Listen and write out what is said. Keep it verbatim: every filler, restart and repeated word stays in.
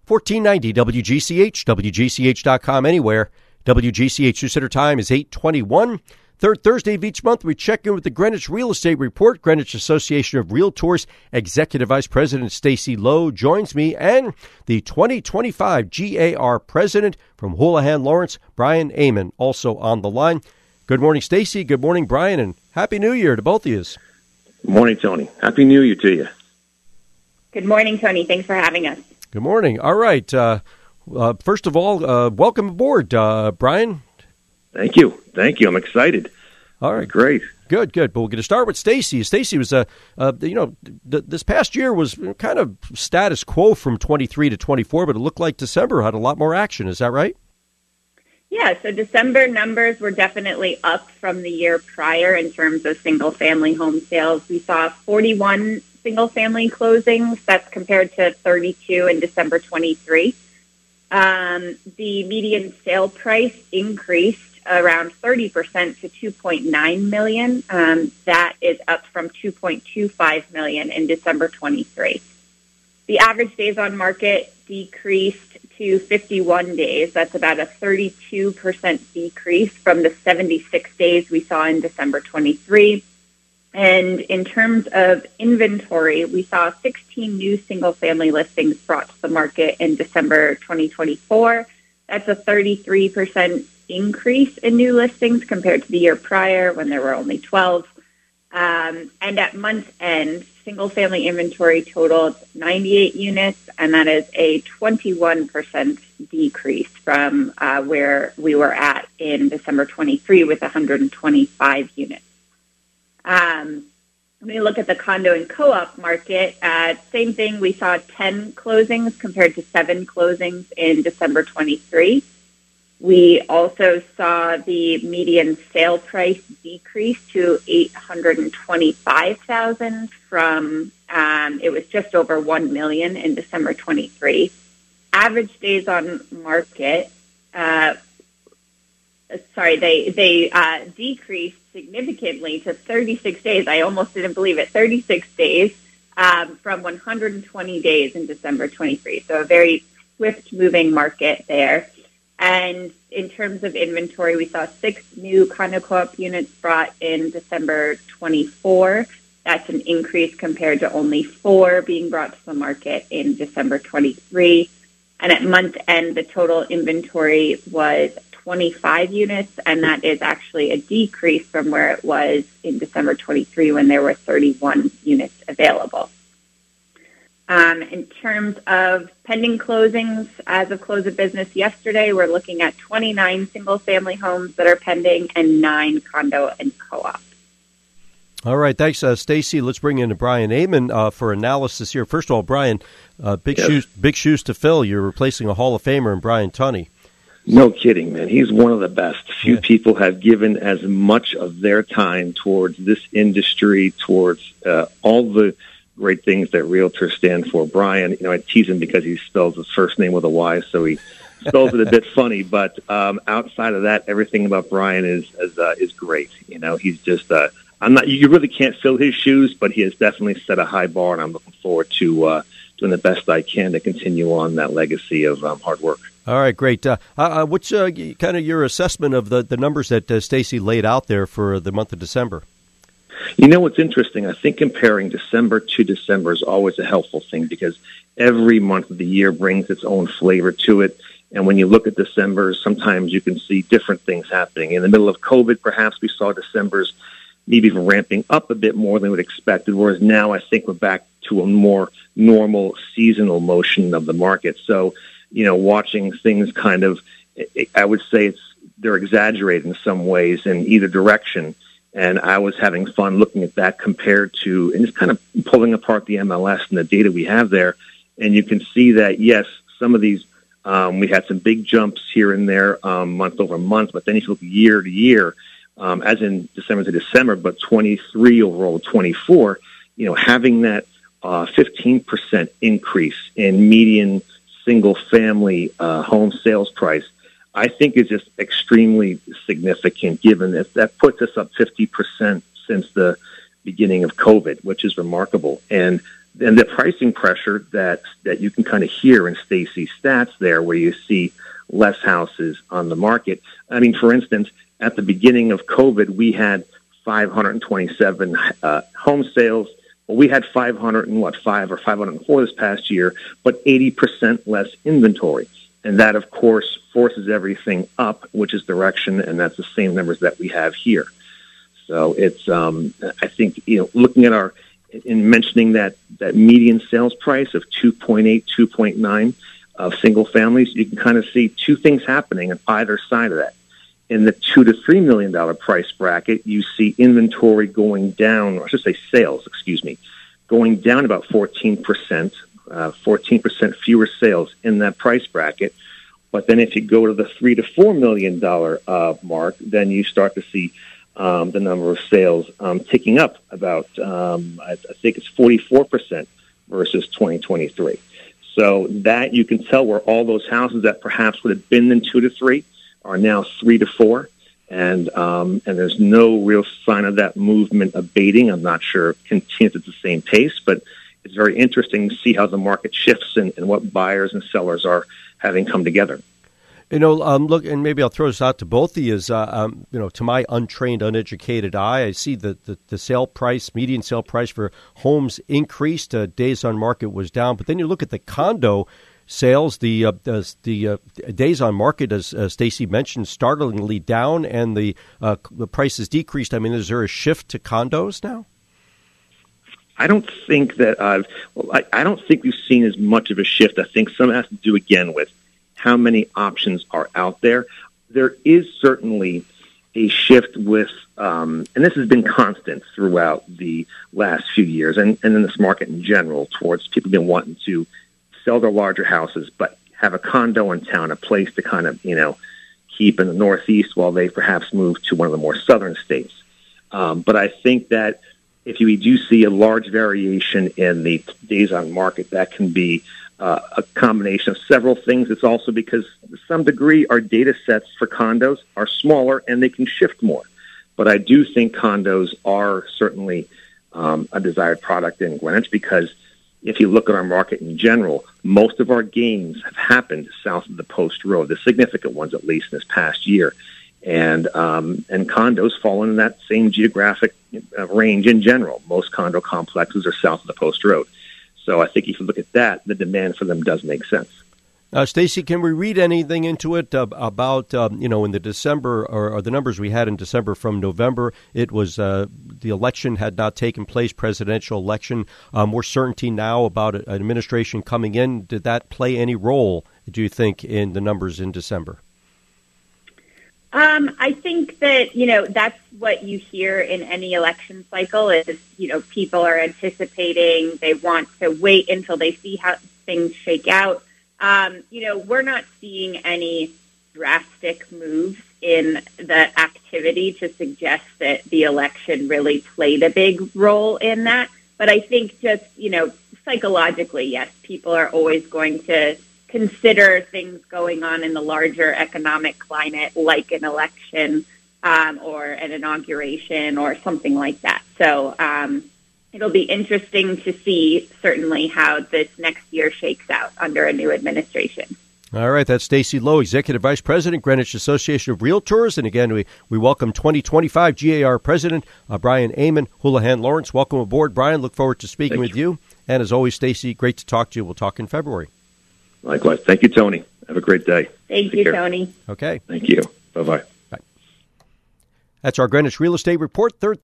fourteen ninety W G C H, W G C H dot com, anywhere. W G C H News Center time is eight twenty-one. Third Thursday of each month, we check in with the Greenwich Real Estate Report. Greenwich Association of Realtors Executive Vice President Stacy Lowe joins me, and the twenty twenty-five G A R President from Houlihan Lawrence, Brian Amann, also on the line. Good morning, Stacy. Good morning, Brian, and Happy New Year to both of you. Good morning, Tony. Happy New Year to you. Good morning, Tony. Thanks for having us. Good morning. All right. Uh, uh, first of all, uh, welcome aboard, uh, Brian. Thank you. Thank you. I'm excited. All right. Great. Good, good. But we're going to start with Stacy. Stacy was, uh, uh, you know, th- this past year was kind of status quo from twenty-three to twenty-four, but it looked like December had a lot more action. Is that right? Yeah, so December numbers were definitely up from the year prior in terms of single-family home sales. We saw forty-one single-family closings. That's compared to thirty-two in December twenty-three. Um, the median sale price increased around thirty percent to two point nine million dollars. Um, that is up from two point two five million dollars in December twenty-three. The average days on market decreased to fifty-one days. That's about a thirty-two percent decrease from the seventy-six days we saw in December twenty-three. And in terms of inventory, we saw sixteen new single-family listings brought to the market in December twenty twenty-four. That's a thirty-three percent increase in new listings compared to the year prior when there were only twelve. Um, and at month end, single-family inventory totaled ninety-eight units, and that is a twenty-one percent decrease from uh, where we were at in December twenty-three with one hundred twenty-five units. Um, when we look at the condo and co-op market, uh, same thing. We saw ten closings compared to seven closings in December twenty-three. We also saw the median sale price decrease to eight hundred twenty-five thousand dollars from um, it was just over one million dollars in December twenty-three. Average days on market, uh, sorry, they they uh, decreased significantly to thirty-six days. I almost didn't believe it. thirty-six days um, from one hundred twenty days in December twenty-three. So a very swift-moving market there. And in terms of inventory, we saw six new condo co-op units brought in December twenty-four. That's an increase compared to only four being brought to the market in December twenty-three. And at month end, the total inventory was twenty-five units, and that is actually a decrease from where it was in December twenty-three when there were thirty-one units available. Um, in terms of pending closings, as of close of business yesterday, we're looking at twenty-nine single-family homes that are pending and nine condo and co-op. All right. Thanks, uh, Stacy. Let's bring in Brian Amann uh, for analysis here. First of all, Brian, uh, big yes. shoes big shoes to fill. You're replacing a Hall of Famer in Brian Tunney. No kidding, man. He's one of the best. Few Yeah. people have given as much of their time towards this industry, towards uh, all the great things that realtors stand for. Brian, you know, I tease him because he spells his first name with a Y, so he spells it a bit funny. But um, outside of that, everything about Brian is is, uh, is great. You know, he's just uh, I'm not. You really can't fill his shoes, but he has definitely set a high bar, and I'm looking forward to uh, doing the best I can to continue on that legacy of um, hard work. All right, great. Uh, uh, what's uh, kind of your assessment of the, the numbers that uh, Stacy laid out there for the month of December? You know what's interesting? I think comparing December to December is always a helpful thing because every month of the year brings its own flavor to it. And when you look at December, sometimes you can see different things happening. In the middle of COVID, perhaps we saw December's maybe even ramping up a bit more than we expected, whereas now I think we're back to a more normal seasonal motion of the market. So, you know, watching things kind of, I would say it's they're exaggerated in some ways in either direction. And I was having fun looking at that compared to, and just kind of pulling apart the M L S and the data we have there. And you can see that, yes, some of these, um, we had some big jumps here and there um, month over month. But then if you look year to year, um, as in December to December, but twenty-three overall, twenty-four, you know, having that uh, fifteen percent increase in median single-family uh, home sales price, I think is just extremely significant, given that that puts us up fifty percent since the beginning of COVID, which is remarkable. And and the pricing pressure that that you can kind of hear in Stacy's stats there, where you see less houses on the market. I mean, for instance, at the beginning of COVID, we had five hundred twenty-seven uh, home sales. Well, we had five hundred and what five or five hundred four this past year, but eighty percent less inventory, and that of course forces everything up, which is direction, and that's the same numbers that we have here. So it's um, I think you know looking at our in mentioning that that median sales price of two point eight, two point nine of single families, you can kind of see two things happening on either side of that. In the two to three million dollar price bracket, you see inventory going down, or I should say sales, excuse me, going down about fourteen percent, uh, fourteen percent fewer sales in that price bracket. But then if you go to the three to four million dollar uh, mark, then you start to see um, the number of sales um, ticking up about, um, I, I think it's forty-four percent versus twenty twenty-three. So that you can tell where all those houses that perhaps would have been in two to three are now three to four, and um, and there's no real sign of that movement abating. I'm not sure it continues at the same pace, but it's very interesting to see how the market shifts and, and what buyers and sellers are having come together. You know, um, look, and maybe I'll throw this out to both of you. Is, uh, um, you know, to my untrained, uneducated eye, I see that the, the sale price, median sale price for homes increased. Uh, days on market was down, but then you look at the condo sales, the uh, the, the uh, days on market, as uh, Stacy mentioned, startlingly down, and the uh, the prices decreased. I mean, is there a shift to condos now? I don't think that I've. Well, I, I don't think we've seen as much of a shift. I think some has to do again with how many options are out there. There is certainly a shift with, um, and this has been constant throughout the last few years, and, and in this market in general, towards people been wanting to sell their larger houses, but have a condo in town, a place to kind of, you know, keep in the Northeast while they perhaps move to one of the more southern states. Um, but I think that if you do see a large variation in the days on market, that can be uh, a combination of several things. It's also because to some degree our data sets for condos are smaller and they can shift more. But I do think condos are certainly um, a desired product in Greenwich, because if you look at our market in general, most of our gains have happened south of the Post Road, the significant ones at least in this past year. And um, and condos fall in that same geographic uh, range in general. Most condo complexes are south of the Post Road. So I think if you look at that, the demand for them does make sense. Uh, Stacy, can we read anything into it uh, about, um, you know, in the December or, or the numbers we had in December from November? It was uh, the election had not taken place, presidential election. Uh, more certainty now about an administration coming in. Did that play any role, do you think, in the numbers in December? Um, I think that, you know, that's what you hear in any election cycle is, you know, people are anticipating, they want to wait until they see how things shake out. Um, you know, we're not seeing any drastic moves in the activity to suggest that the election really played a big role in that. But I think just, you know, psychologically, yes, people are always going to consider things going on in the larger economic climate, like an election um, or an inauguration or something like that. So um, it'll be interesting to see, certainly, how this next year shakes out under a new administration. All right, that's Stacy Lowe, Executive Vice President, Greenwich Association of Realtors. And again, we, we welcome twenty twenty-five G A R President uh, Brian Amon, Houlihan Lawrence. Welcome aboard, Brian. Look forward to speaking Thank with you. you. And as always, Stacy, great to talk to you. We'll talk in February. Likewise. Thank you, Tony. Have a great day. Thank Take you, care. Tony. Okay. Thank you. Bye-bye. Bye. That's our Greenwich Real Estate Report. Third